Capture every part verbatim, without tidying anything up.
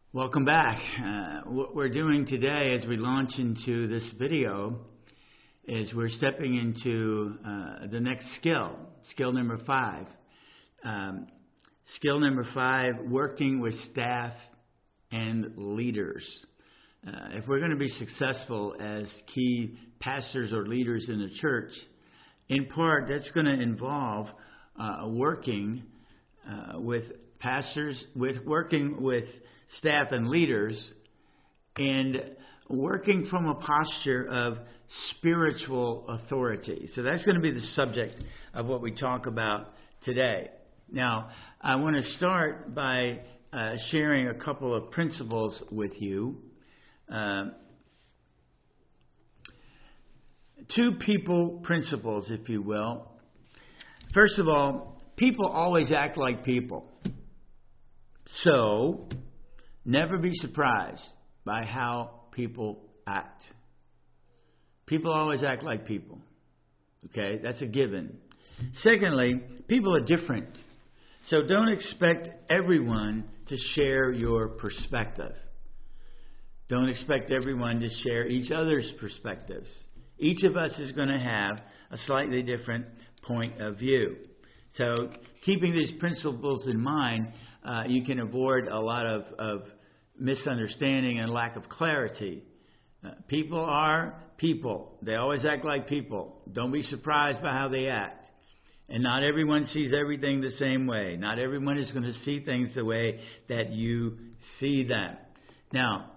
Welcome back. Uh, what we're doing today as we launch into this video is we're stepping into uh, the next skill, skill number five. Um, skill number five, working with staff and leaders. Uh, if we're going to be successful as key pastors or leaders in the church, in part that's going to involve uh, working uh, with pastors, with working with staff and leaders, and working from a posture of spiritual authority. So that's going to be the subject of what we talk about today. Now, I want to start by uh, sharing a couple of principles with you. Uh, two people principles, if you will. First of all, people always act like people. So, never be surprised by how people act. People always act like people. Okay, that's a given. Secondly, people are different. So don't expect everyone to share your perspective. Don't expect everyone to share each other's perspectives. Each of us is going to have a slightly different point of view. So keeping these principles in mind, uh, you can avoid a lot of, of misunderstanding and lack of clarity. Uh, people are people. They always act like people. Don't be surprised by how they act. And not everyone sees everything the same way. Not everyone is going to see things the way that you see them. Now,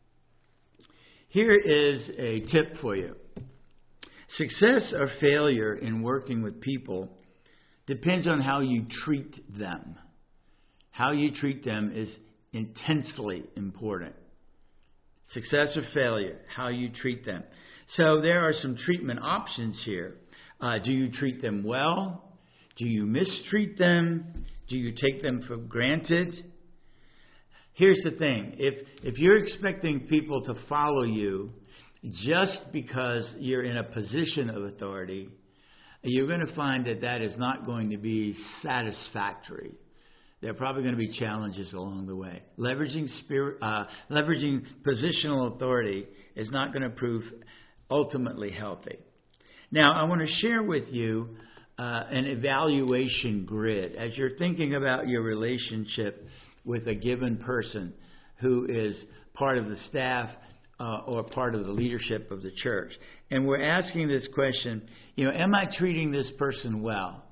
here is a tip for you. Success or failure in working with people depends on how you treat them. How you treat them is intensely important. Success or failure, how you treat them. So there are some treatment options here. Uh, do you treat them well? Do you mistreat them? Do you take them for granted? Here's the thing. If, if you're expecting people to follow you just because you're in a position of authority, you're going to find that that is not going to be satisfactory. There are probably going to be challenges along the way. Leveraging spirit, uh, leveraging positional authority is not going to prove ultimately healthy. Now, I want to share with you uh, an evaluation grid as you're thinking about your relationship with a given person who is part of the staff uh, or part of the leadership of the church. And we're asking this question, you know, am I treating this person well?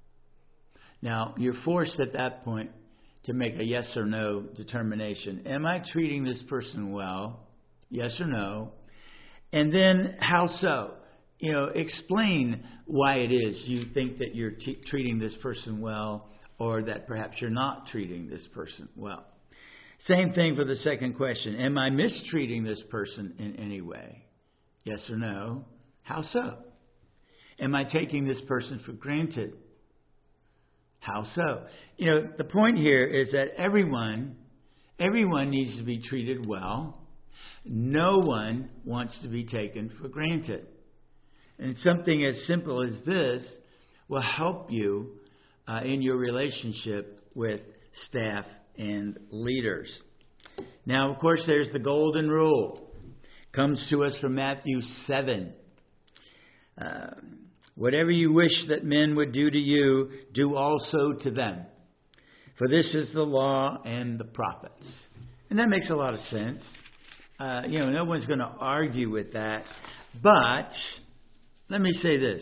Now, you're forced at that point to make a yes or no determination. Am I treating this person well? Yes or no? And then, how so? You know, explain why it is you think that you're t- treating this person well, or that perhaps you're not treating this person well. Same thing for the second question. Am I mistreating this person in any way? Yes or no? How so? Am I taking this person for granted? How so? You know, the point here is that everyone, everyone needs to be treated well. No one wants to be taken for granted. And something as simple as this will help you uh, in your relationship with staff and leaders. Now, of course, there's the golden rule. Comes to us from Matthew seven. Uh, Whatever you wish that men would do to you, do also to them. For this is the law and the prophets. And that makes a lot of sense. Uh, you know, no one's going to argue with that. But let me say this.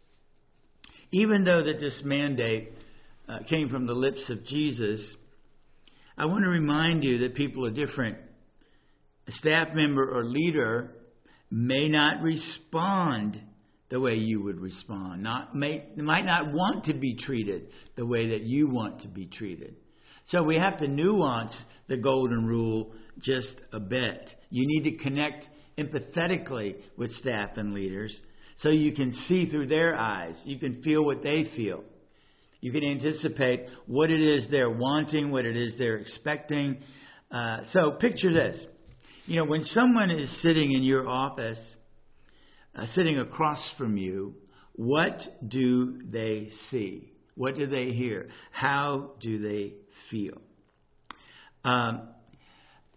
Even though that this mandate uh, came from the lips of Jesus, I want to remind you that people are different. A staff member or leader may not respond the way you would respond. Not may, might not want to be treated the way that you want to be treated. So we have to nuance the golden rule just a bit. You need to connect empathetically with staff and leaders so you can see through their eyes. You can feel what they feel. You can anticipate what it is they're wanting, what it is they're expecting. Uh, so picture this. You know, when someone is sitting in your office, Uh, sitting across from you, what do they see? What do they hear? How do they feel? Um,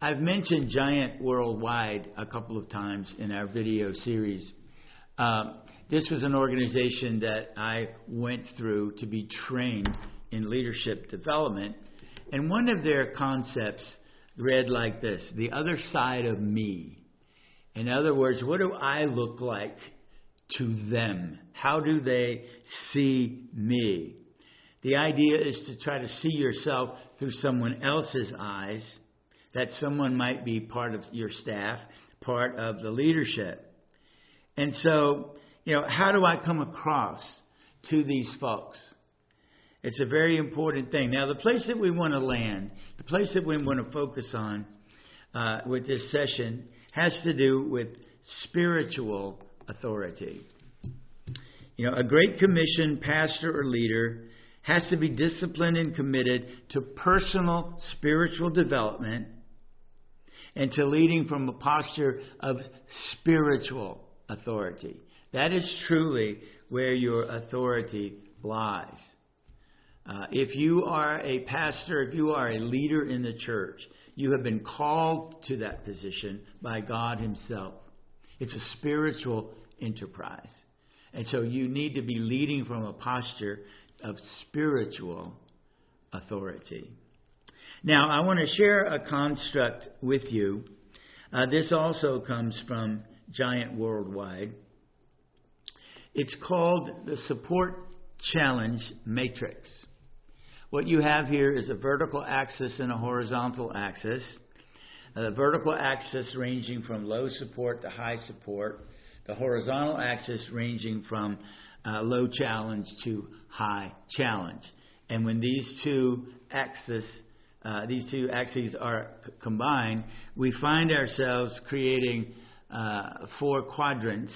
I've mentioned Giant Worldwide a couple of times in our video series. Um, this was an organization that I went through to be trained in leadership development. And one of their concepts read like this: the other side of me. In other words, what do I look like to them? How do they see me? The idea is to try to see yourself through someone else's eyes, that someone might be part of your staff, part of the leadership. And so, you know, how do I come across to these folks? It's a very important thing. Now, the place that we want to land, the place that we want to focus on uh, with this session has to do with spiritual authority. You know, a Great Commission pastor or leader has to be disciplined and committed to personal spiritual development and to leading from a posture of spiritual authority. That is truly where your authority lies. Uh, if you are a pastor, if you are a leader in the church, you have been called to that position by God Himself. It's a spiritual enterprise. And so you need to be leading from a posture of spiritual authority. Now, I want to share a construct with you. Uh, this also comes from Giant Worldwide. It's called the Support Challenge Matrix. What you have here is a vertical axis and a horizontal axis. The vertical axis ranging from low support to high support. The horizontal axis ranging from uh, low challenge to high challenge. And when these two axes, uh, these two axes are c- combined, we find ourselves creating uh, four quadrants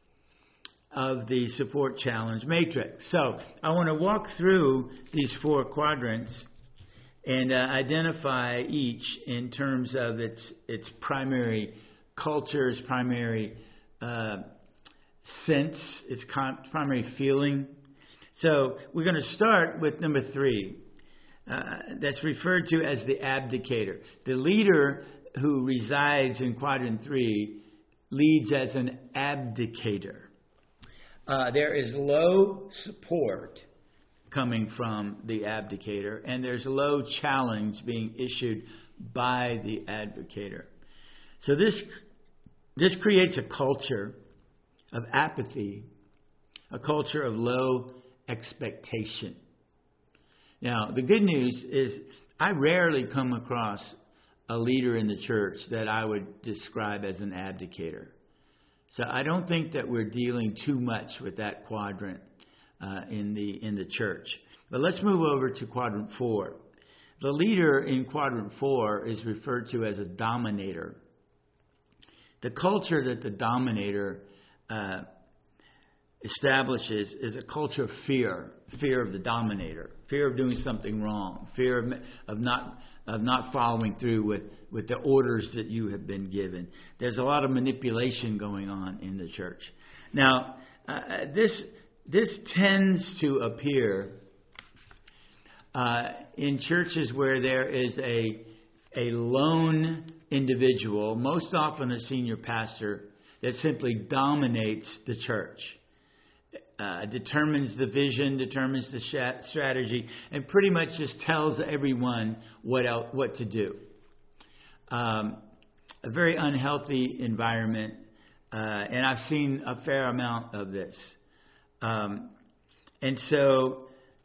of the support challenge matrix. So I want to walk through these four quadrants and uh, identify each in terms of its its primary culture, its primary uh, sense, its con- primary feeling. So we're going to start with number three. Uh, that's referred to as the abdicator. The leader who resides in quadrant three leads as an abdicator. Uh, there is low support coming from the abdicator, and there's low challenge being issued by the abdicator. So this this creates a culture of apathy, a culture of low expectation. Now, the good news is I rarely come across a leader in the church that I would describe as an abdicator. So I don't think that we're dealing too much with that quadrant uh, in the in the church. But let's move over to quadrant four. The leader in quadrant four is referred to as a dominator. The culture that the dominator uh, establishes is a culture of fear, fear of the dominator, fear of doing something wrong, fear of, of not of not following through with, with the orders that you have been given. There's a lot of manipulation going on in the church. Now, uh, this this tends to appear uh, in churches where there is a a lone individual, most often a senior pastor, that simply dominates the church. Uh, determines the vision, determines the sh- strategy, and pretty much just tells everyone what else, what to do. Um, a very unhealthy environment, uh, and I've seen a fair amount of this. Um, and so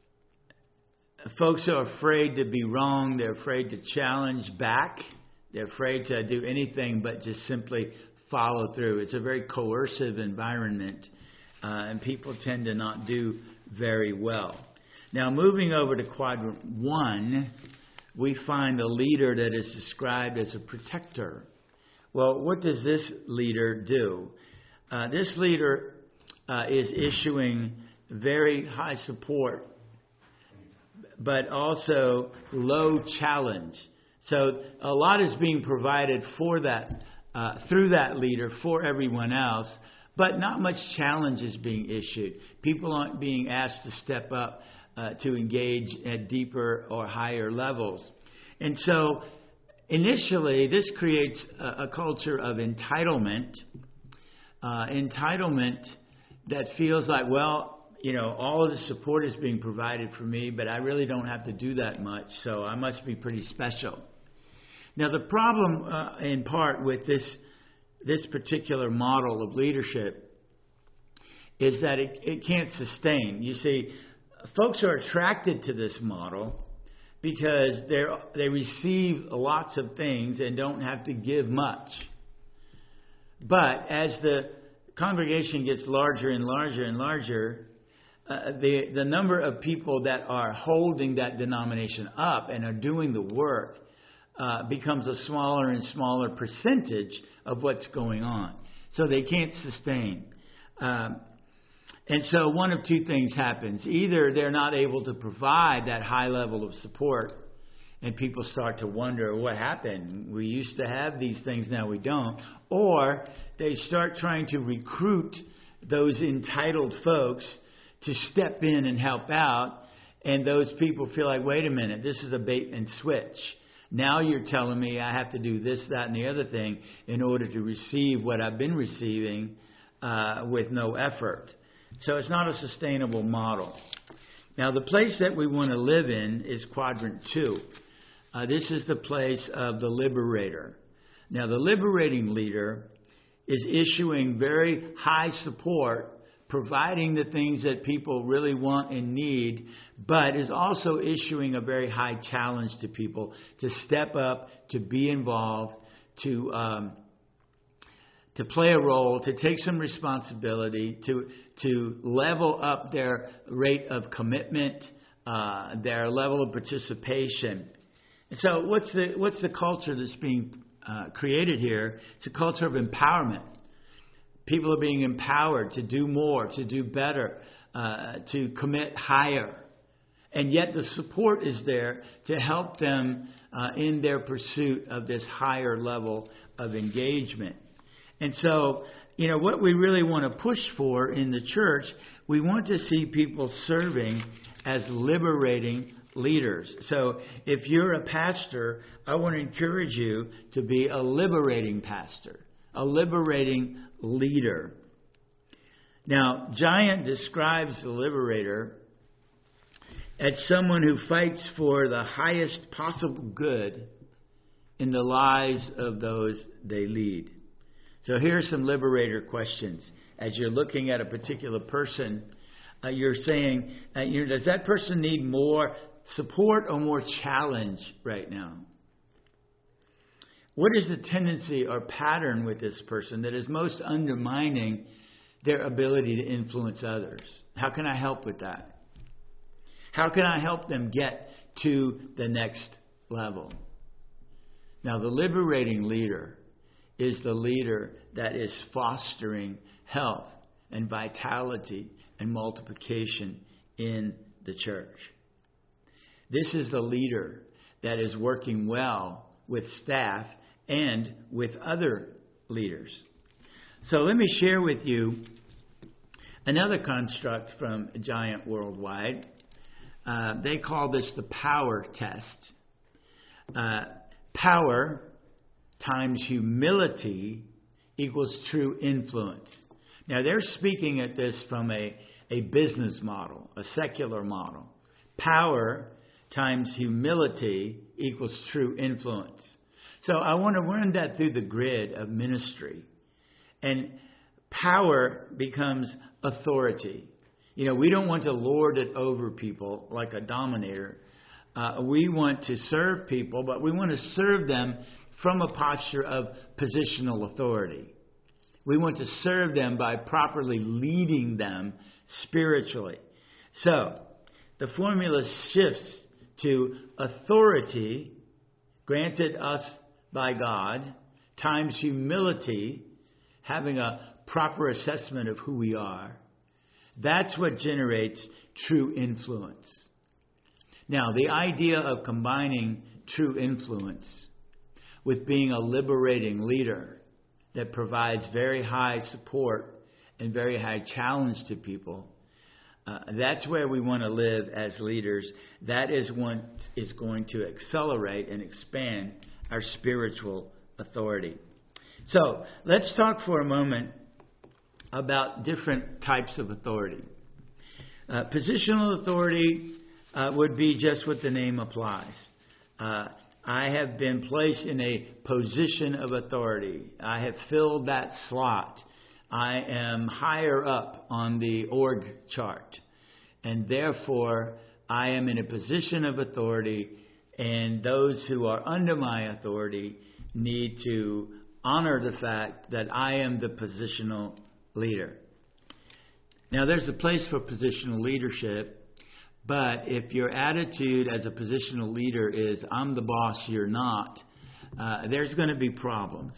folks are afraid to be wrong. They're afraid to challenge back. They're afraid to do anything but just simply follow through. It's a very coercive environment. Uh, and people tend to not do very well. Now, moving over to quadrant one, we find a leader that is described as a protector. Well, what does this leader do? Uh, this leader uh, is issuing very high support, but also low challenge. So a lot is being provided for that, uh, through that leader for everyone else. But not much challenge is being issued. People aren't being asked to step up uh, to engage at deeper or higher levels. And so initially, this creates a, a culture of entitlement, uh, entitlement that feels like, well, you know, all of the support is being provided for me, but I really don't have to do that much, so I must be pretty special. Now, the problem, uh, in part, with this this particular model of leadership is that it, it can't sustain. You see, folks are attracted to this model because they they receive lots of things and don't have to give much. But as the congregation gets larger and larger and larger, uh, the the number of people that are holding that denomination up and are doing the work uh, becomes a smaller and smaller percentage of what's going on. So they can't sustain. Um, and so one of two things happens. Either they're not able to provide that high level of support, and people start to wonder what happened. We used to have these things, now we don't. Or they start trying to recruit those entitled folks to step in and help out, and those people feel like, wait a minute, this is a bait and switch. Now you're telling me I have to do this, that, and the other thing in order to receive what I've been receiving uh, with no effort. So it's not a sustainable model. Now, the place that we want to live in is quadrant two. Uh, this is the place of the liberator. Now, the liberating leader is issuing very high support, providing the things that people really want and need, but is also issuing a very high challenge to people to step up, to be involved, to um, to play a role, to take some responsibility, to to level up their rate of commitment, uh, their level of participation. And so, what's the what's the culture that's being uh, created here? It's a culture of empowerment. People are being empowered to do more, to do better, uh, to commit higher. And yet the support is there to help them uh, in their pursuit of this higher level of engagement. And so, you know, what we really want to push for in the church, we want to see people serving as liberating leaders. So if you're a pastor, I want to encourage you to be a liberating pastor, a liberating leader. Now, Giant describes the liberator as someone who fights for the highest possible good in the lives of those they lead. So here are some liberator questions. As you're looking at a particular person, uh, you're saying, uh, you know, does that person need more support or more challenge right now? What is the tendency or pattern with this person that is most undermining their ability to influence others? How can I help with that? How can I help them get to the next level? Now, the liberating leader is the leader that is fostering health and vitality and multiplication in the church. This is the leader that is working well with staff and with other leaders. So let me share with you another construct from Giant Worldwide. Uh, they call this the power test. Uh, power times humility equals true influence. Now, they're speaking at this from a, a business model, a secular model. Power times humility equals true influence. So I want to run that through the grid of ministry. And power becomes authority. You know, we don't want to lord it over people like a dominator. Uh, we want to serve people, but we want to serve them from a posture of positional authority. We want to serve them by properly leading them spiritually. So the formula shifts to authority granted us by God times humility, having a proper assessment of who we are. That's what generates true influence. Now, the idea of combining true influence with being a liberating leader that provides very high support and very high challenge to people, uh, that's where we want to live as leaders. That is what is going to accelerate and expand our spiritual authority. So let's talk for a moment about different types of authority. Uh, positional authority uh, would be just what the name applies. Uh, I have been placed in a position of authority. I have filled that slot. I am higher up on the org chart. And therefore, I am in a position of authority, and those who are under my authority need to honor the fact that I am the positional leader. Now, there's a place for positional leadership, but if your attitude as a positional leader is, I'm the boss, you're not, uh, there's going to be problems.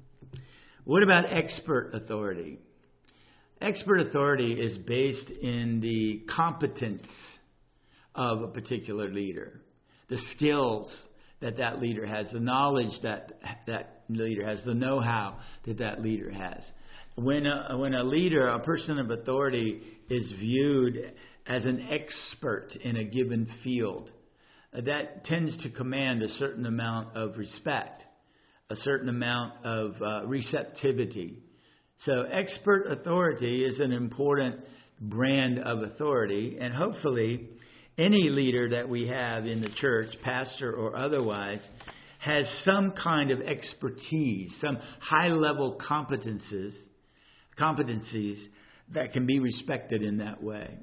What about expert authority? Expert authority is based in the competence of a particular leader, the skills that that leader has, the knowledge that that leader has, the know-how that that leader has. When a, when a leader, a person of authority, is viewed as an expert in a given field, that tends to command a certain amount of respect, a certain amount of uh, receptivity. So expert authority is an important brand of authority, and hopefully any leader that we have in the church, pastor or otherwise, has some kind of expertise, some high-level competences, competencies that can be respected in that way.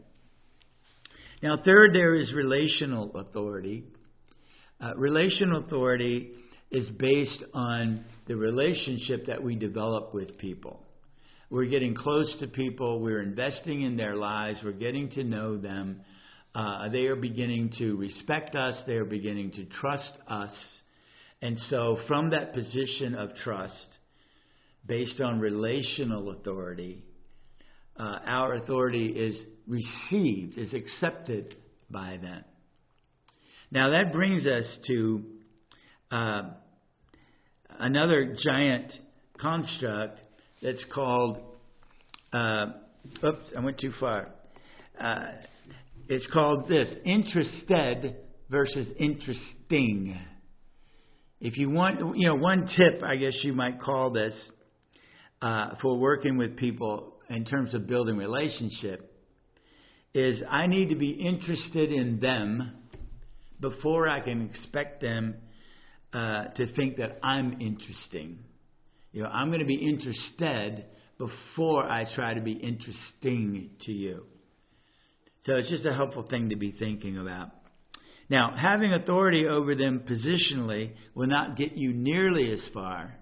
Now, third, there is relational authority. Uh, relational authority is based on the relationship that we develop with people. We're getting close to people. We're investing in their lives. We're getting to know them. Uh, they are beginning to respect us. They are beginning to trust us. And so from that position of trust, based on relational authority, uh, our authority is received, is accepted by them. Now that brings us to uh, another giant construct that's called, uh, oops, I went too far. Uh, it's called this, interested versus interesting. If you want, you know, one tip, I guess you might call this, uh, for working with people in terms of building relationship, is I need to be interested in them before I can expect them uh, to think that I'm interesting. You know, I'm going to be interested before I try to be interesting to you. So it's just a helpful thing to be thinking about. Now, having authority over them positionally will not get you nearly as far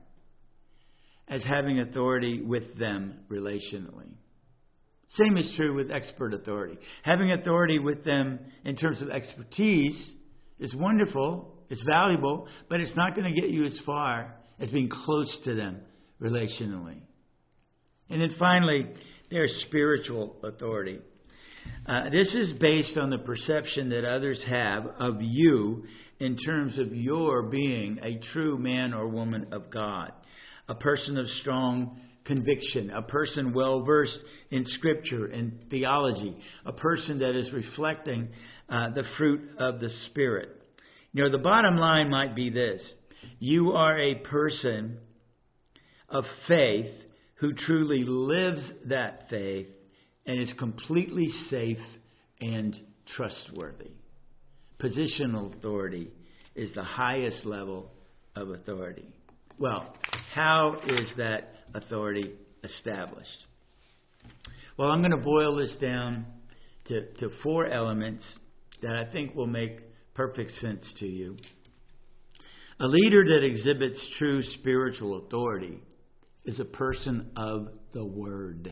as having authority with them relationally. Same is true with expert authority. Having authority with them in terms of expertise is wonderful, it's valuable, but it's not going to get you as far as being close to them relationally. And then finally, there's spiritual authority. Uh, this is based on the perception that others have of you in terms of your being a true man or woman of God, a person of strong conviction, a person well versed in Scripture and theology, a person that is reflecting uh, the fruit of the Spirit. You know, the bottom line might be this: you are a person of faith who truly lives that faith and is completely safe and trustworthy. Positional authority is the highest level of authority. Well, how is that authority established? Well, I'm going to boil this down to, to four elements that I think will make perfect sense to you. A leader that exhibits true spiritual authority is a person of the Word.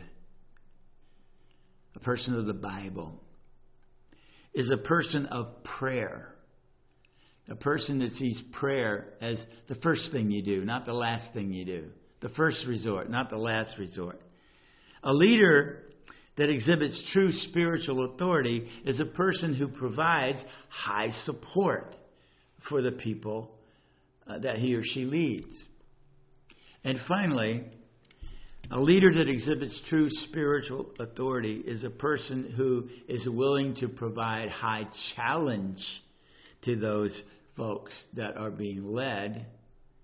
A person of the Bible. Is a person of prayer. A person that sees prayer as the first thing you do, not the last thing you do. The first resort, not the last resort. A leader that exhibits true spiritual authority is a person who provides high support for the people uh, that he or she leads. And finally, a leader that exhibits true spiritual authority is a person who is willing to provide high challenge to those folks that are being led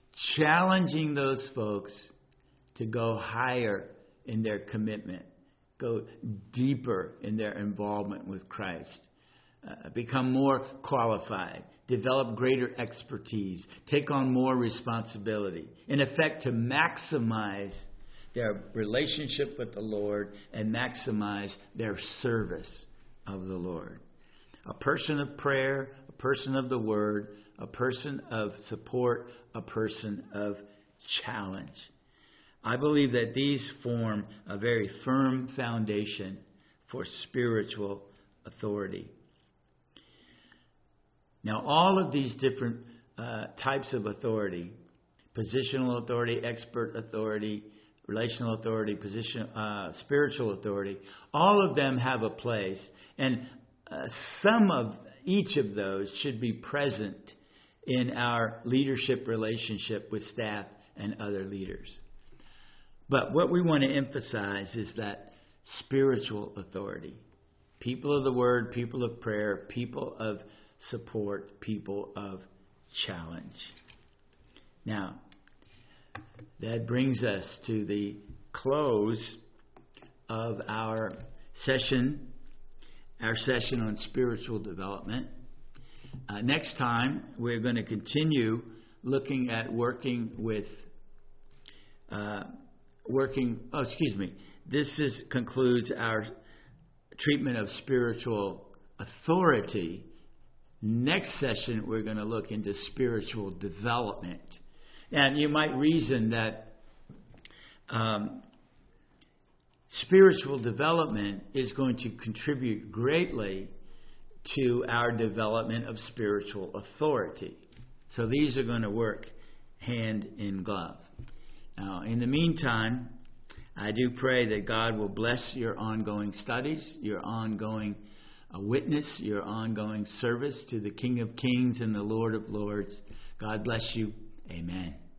challenging those folks to go higher in their commitment, go deeper in their involvement with Christ, uh, become more qualified, develop greater expertise, take on more responsibility, in effect to maximize their relationship with the Lord and maximize their service of the Lord. A person of prayer, a person of the Word, a person of support, a person of challenge. I believe that these form a very firm foundation for spiritual authority. Now, all of these different uh, types of authority, positional authority, expert authority, relational authority, position, uh, spiritual authority, all of them have a place, and uh, some of each of those should be present in our leadership relationship with staff and other leaders. But what we want to emphasize is that spiritual authority, people of the Word, people of prayer, people of support, people of challenge. Now, that brings us to the close of our session, our session on spiritual development. Uh, next time, we're going to continue looking at working with, uh, working, oh, excuse me, this is concludes our treatment of spiritual authority. Next session, we're going to look into spiritual development. And you might reason that um, spiritual development is going to contribute greatly to our development of spiritual authority. So these are going to work hand in glove. Now, in the meantime, I do pray that God will bless your ongoing studies, your ongoing uh, witness, your ongoing service to the King of Kings and the Lord of Lords. God bless you. Amen.